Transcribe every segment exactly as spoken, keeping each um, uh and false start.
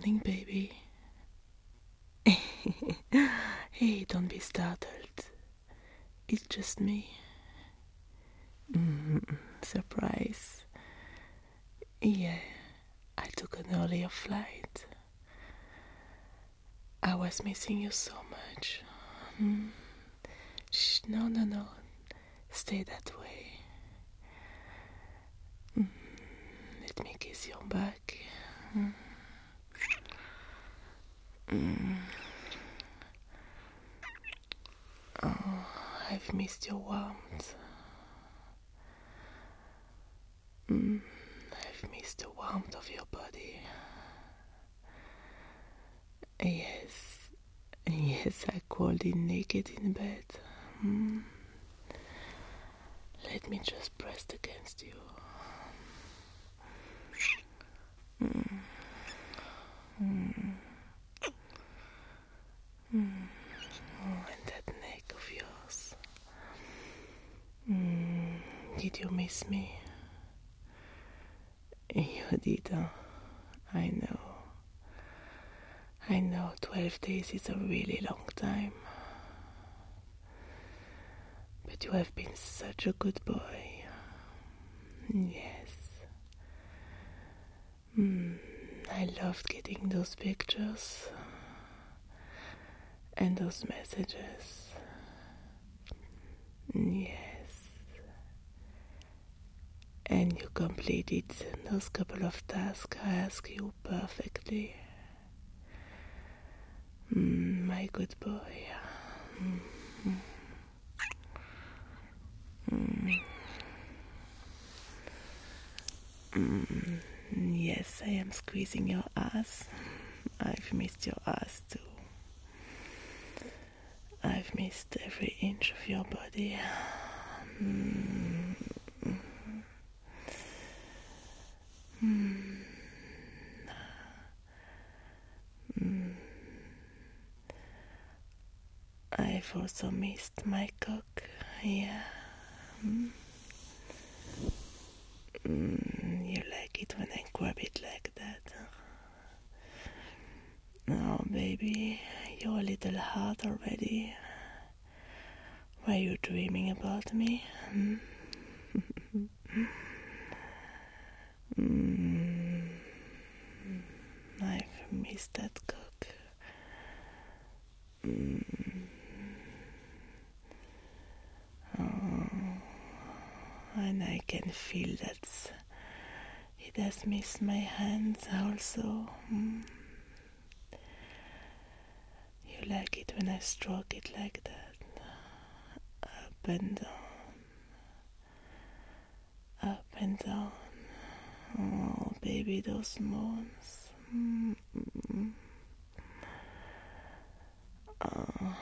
morning, baby. Hey, don't be startled. It's just me. Mm, surprise. Yeah, I took an earlier flight. I was missing you so much. Mm. Shh, no, no, no. Stay that way. Mm. Let me kiss your back. Mm. Mm. Oh, I've missed your warmth. Mm. I've missed the warmth of your body. Yes, yes, I crawled in naked in bed. Mm. Let me just press against you. Mm. Mm. Mm. Oh, and that neck of yours. Mm. Did you miss me? You did, huh? I know. I know twelve days is a really long time. But you have been such a good boy. Yes. Mm. I loved getting those pictures and those messages. Yes. And you completed those couple of tasks I asked you perfectly. Mm, my good boy. Mm. Mm. Mm. Yes, I am squeezing your ass. I've missed your ass too. I've missed every inch of your body. Mm. Mm. Mm. I've also missed my cock. Yeah. Mm. Mm. You like it when I grab it like that. Oh, baby, you're a little hard already. Were you dreaming about me? Hmm? mm. I've missed that cock. Mm. Oh, and I can feel that it has missed my hands also. Mm. You like it when I stroke it like that, up and down, up and down. Oh, baby, those moans. Mm-mm. Oh.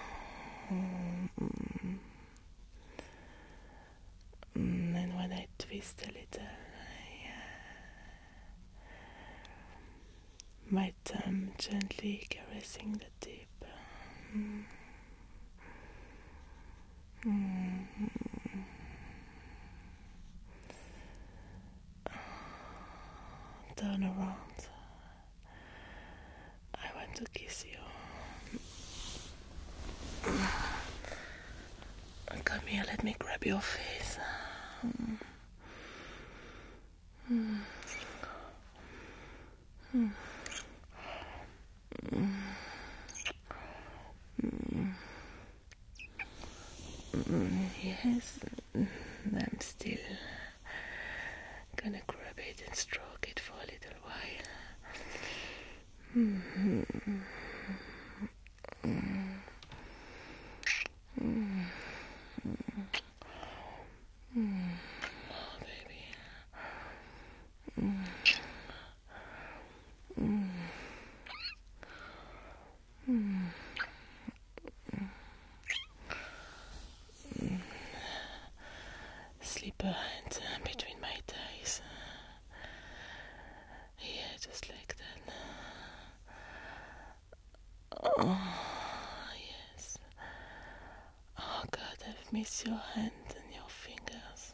Mm-mm. Mm, and when I twist a little, yeah, my thumb gently caressing the tip. Mm. Mm-hmm. Turn around. I want to kiss you. Come here, let me grab your face. Mm. Mm. Mm. Mm. Mm. Yes, I'm still gonna grab it and stroke it for a little while. Mm-hmm. Mm. Mm. Mm. Oh, baby. Mm. Mm. Mm. Mm. Slip a hand between my thighs. Yeah, just like that. Oh, yes. Oh, God, I've missed your hand and your fingers.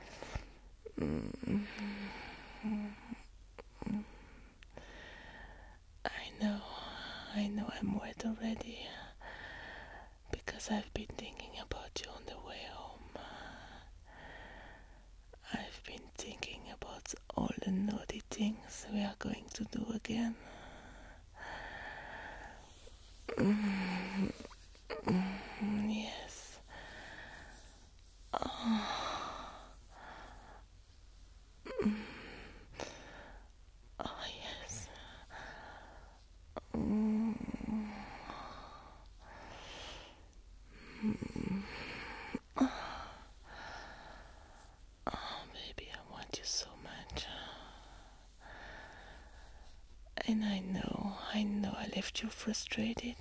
Mm. Mm. I know, I know I'm wet already because I've been thinking about you on the way home. I've been thinking about all the naughty things we are going to do again. Mm, yes. Oh, oh yes. Mm. Oh, baby, I want you so much. And I know, I know I left you frustrated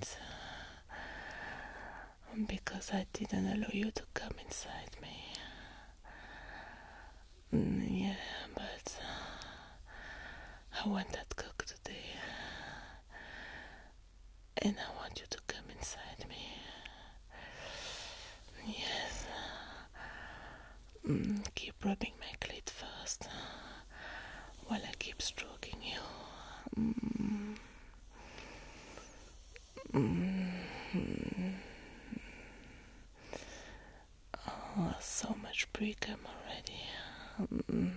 because I didn't allow you to come inside me. Mm, yeah, but I want that cook today. And I want you to come inside me. Yes. Mm, keep rubbing my clit first while I keep stroking you. Mm. Mm. Oh, so much pre-cum already. Mm.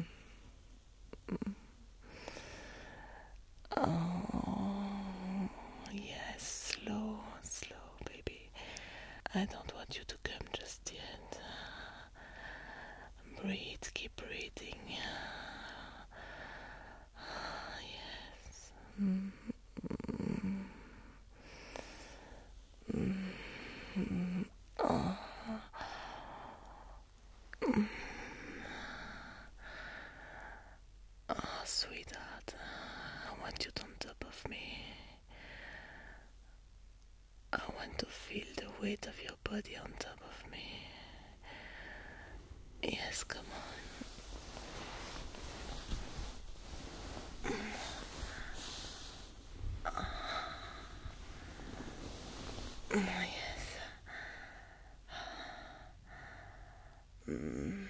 Oh, yes, slow, slow, baby. I don't want you to come just yet. Breathe, keep breathing. Yes. Mm. Mm. Oh. Oh, sweetheart, I want you on top of me. I want to feel the weight of your body on top of me. Yes, come on. Oh, yes. Mm.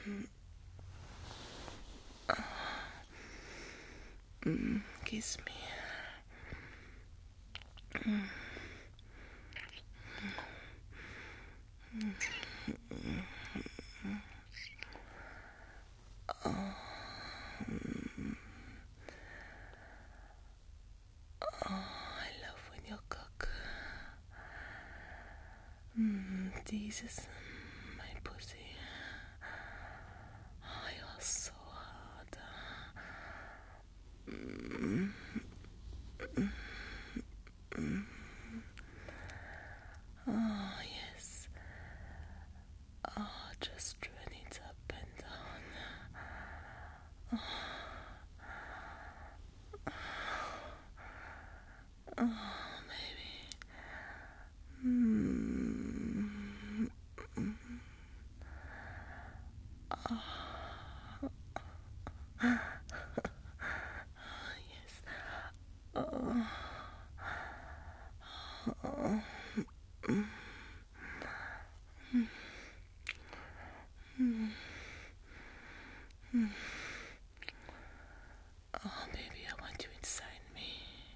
Mm. Kiss me. Mm. Oh. Oh, I love when you cook. Mm, teases my pussy. Oh, you're so hard. Mm. Mm. Oh, yes. Oh, just run it up and down. Oh, baby. Mm. Oh, yes. Oh. Oh. Mm. Mm. Mm. Oh, baby, I want you inside me.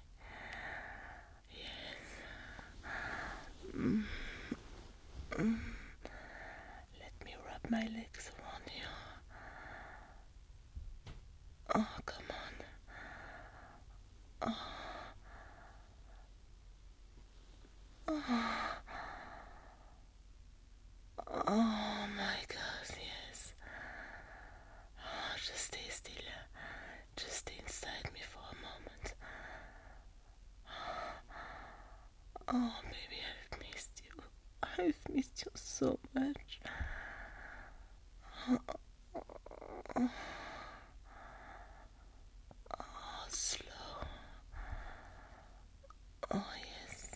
Yes. Mm. Mm. Let me wrap my legs around you. Oh, come on. Oh. Oh. Oh my God, yes. Oh, just stay still. Just stay inside me for a moment. Oh, baby, I've missed you. I've missed you so much. Oh, slow. Oh, yes.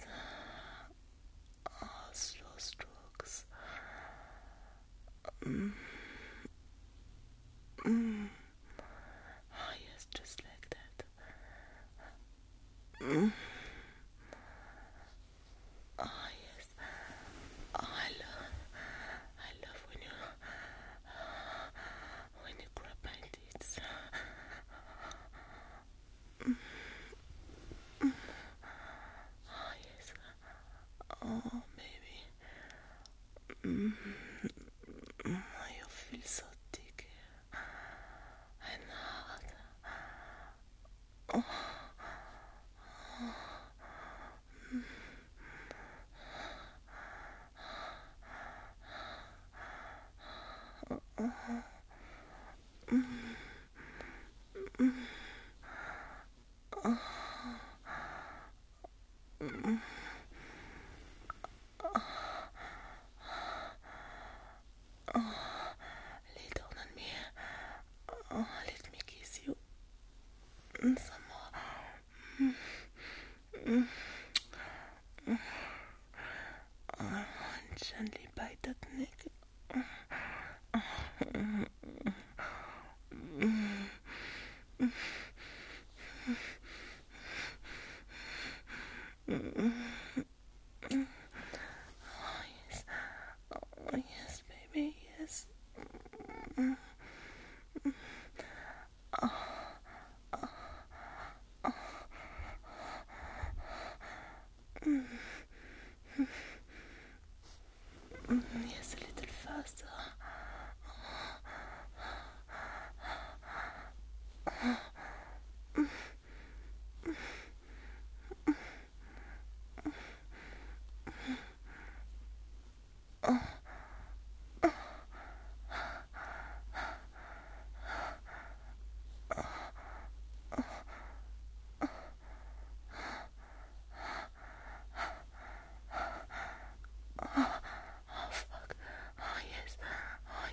Oh, slow strokes. Mm. Mm. Oh, yes, just like that. Mm. Oh, yes. Oh, I love. Lay down on me. Oh, let me kiss you. Some more. Oh, gently bite that neck. Oh, yes. Oh, yes, baby, yes. Yes, a little faster. Oh, fuck. Oh, yes. Oh,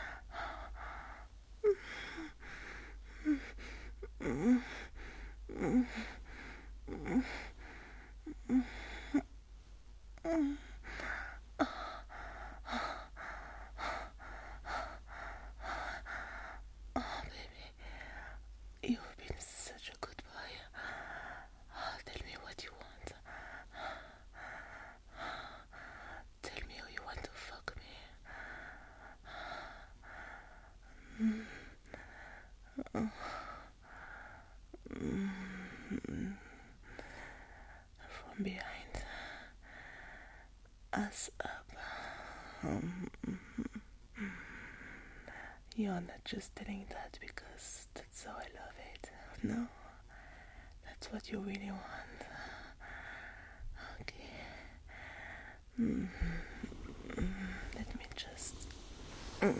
yes. Oh, baby. You've been such a good boy. Oh, tell me what you want. Tell me how you want to fuck me. From behind. Us up. You're not just telling that because that's how I love it. No. That's what you really want. Okay. Mm. Let me just. Mm.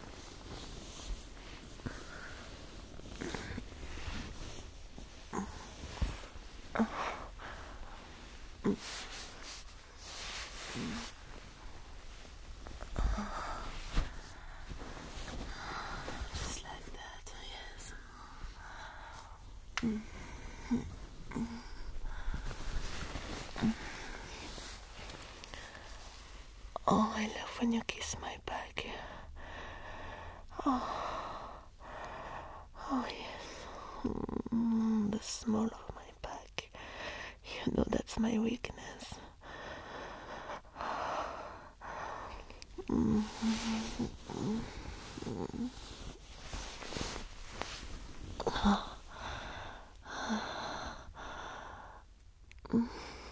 Just like that, yes. Mm. Oh, I love when you kiss my back. Oh, oh yes. Mm, the small of my back. You know that's my weakness. Mm. Oh. Mm.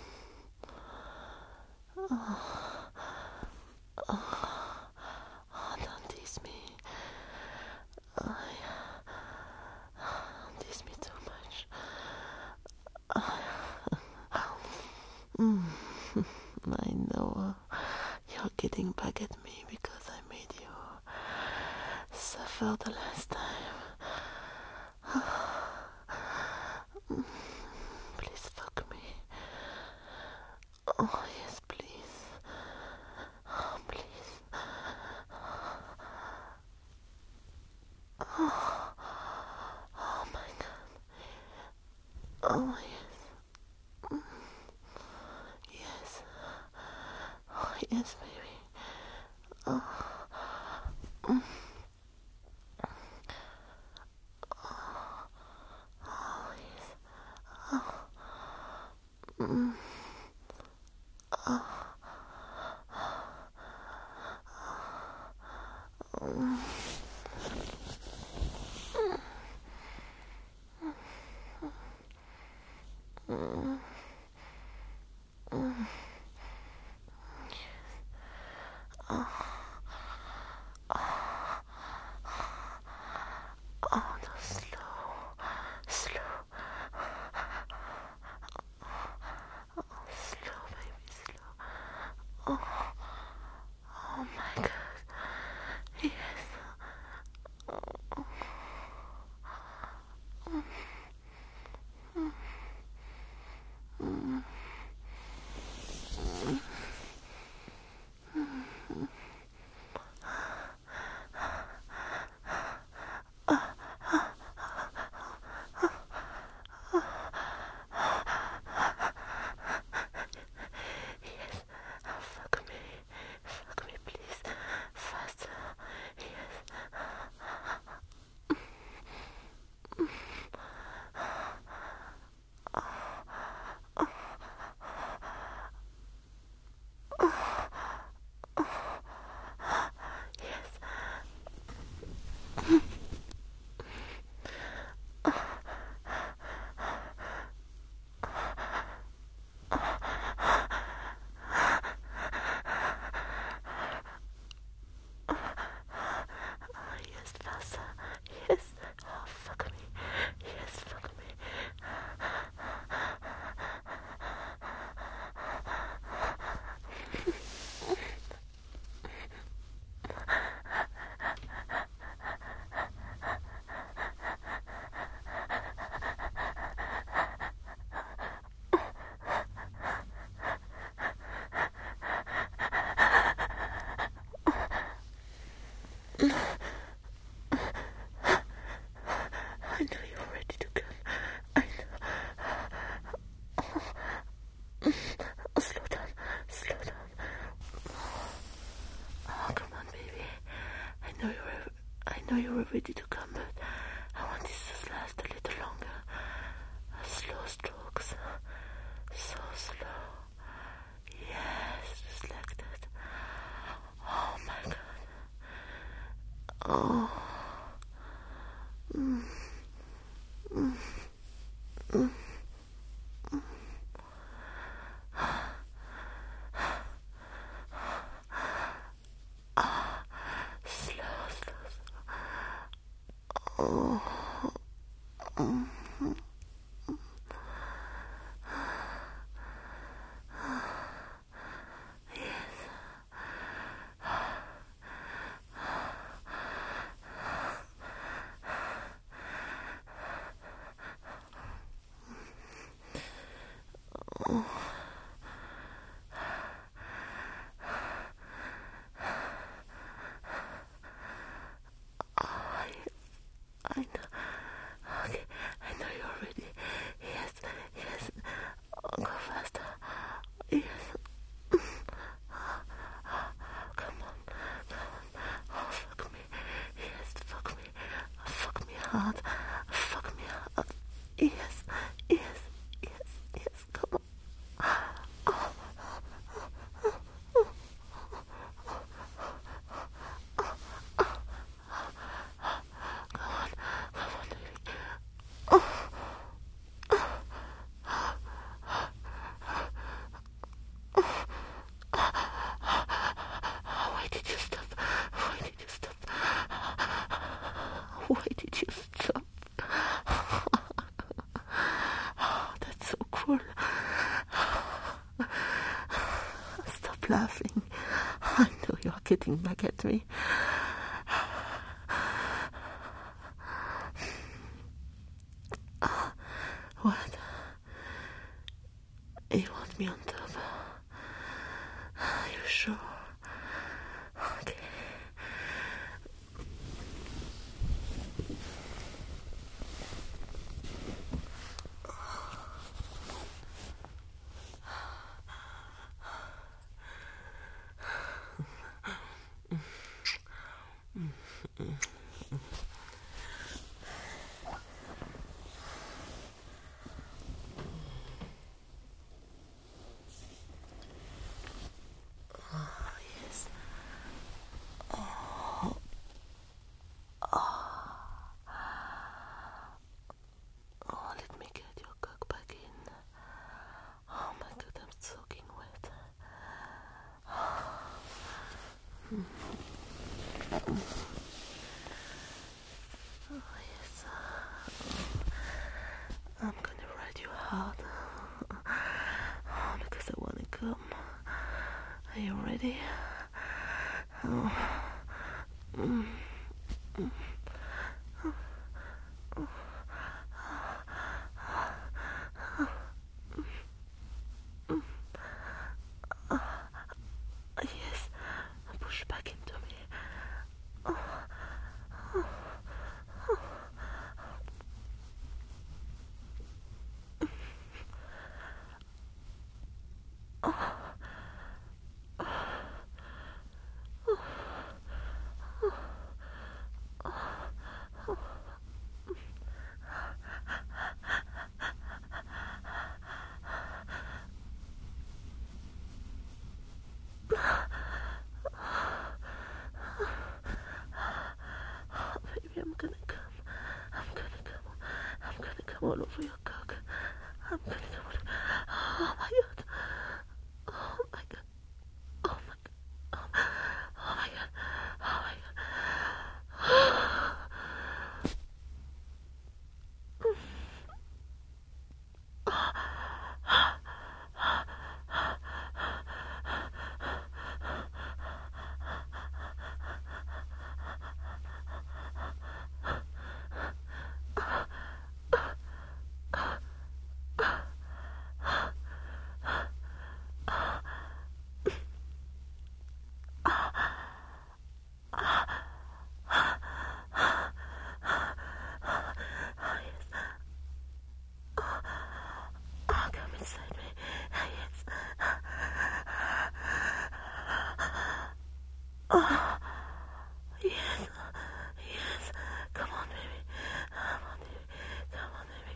Oh. Oh, don't tease me. Oh, don't tease me too much. Mm. I know you're getting back at me because I made you suffer the last time. Please fuck me. Oh, yes, please. Oh, please. Oh, oh my god. Oh, yes. Yes. Oh, yes, baby. Oh. Mm. Oh, yes. Oh. Mm. Oh. Mm. Mm. Mm. Oh, no, slow, slow, slow, baby, slow. Oh, oh my god, yes. I, I know. Okay, I know you're ready. Yes, yes. Oh, go faster. Yes. Come on, come on. Oh, fuck me. Yes, fuck me. Fuck me hard. Fuck me hard. Yes, yes, yes, yes. Come on. Oh. Why did you stop? Why did you stop? Why did you stop? Oh, that's so cool. Stop laughing. I know you're getting back at me. What? You want me on top? Are you sure? Okay. Oh, let me get your cock back in. Oh my god, I'm soaking wet. Oh yes. I'm gonna ride you hard. Oh, because I wanna come. Are you ready? Oh. Mm. Mm. Yes, push back into me. Baby, I'm gonna come. I'm gonna come. I'm gonna come all over your cock. I'm gonna come all over. Oh my god. Oh my god. Oh my god. Oh, oh my god. Oh my god. Oh, come inside me. Yes. Oh, yes. Yes. Come on, baby. Come on, baby. Come on, baby.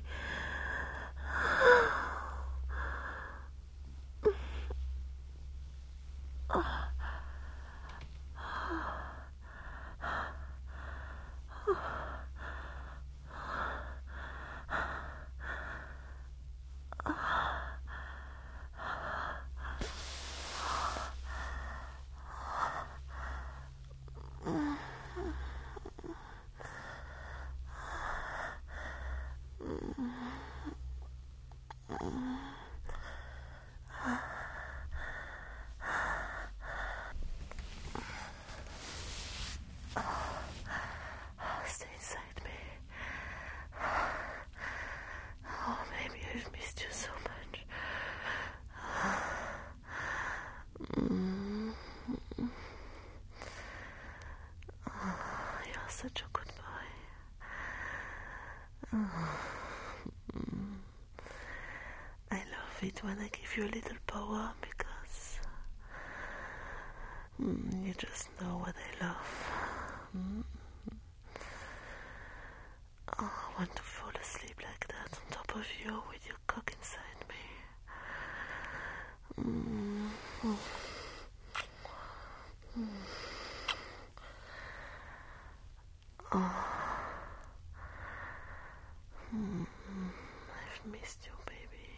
of it when I give you a little power because mm, you just know what I love. Mm. Oh, I want to fall asleep like that on top of you with your cock inside me. Mm. Mm. Mm. Oh. Mm. I've missed you, baby.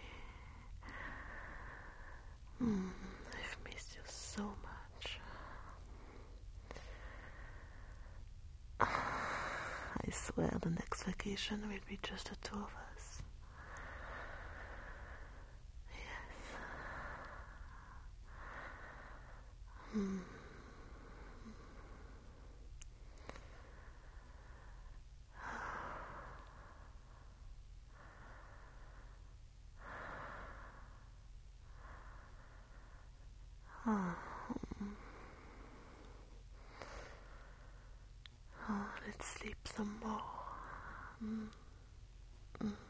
Mm. I've missed you so much. I swear the next vacation will be just the two of us. Yes. Hmm. Oh. Oh, let's sleep some more. Mm. Mm.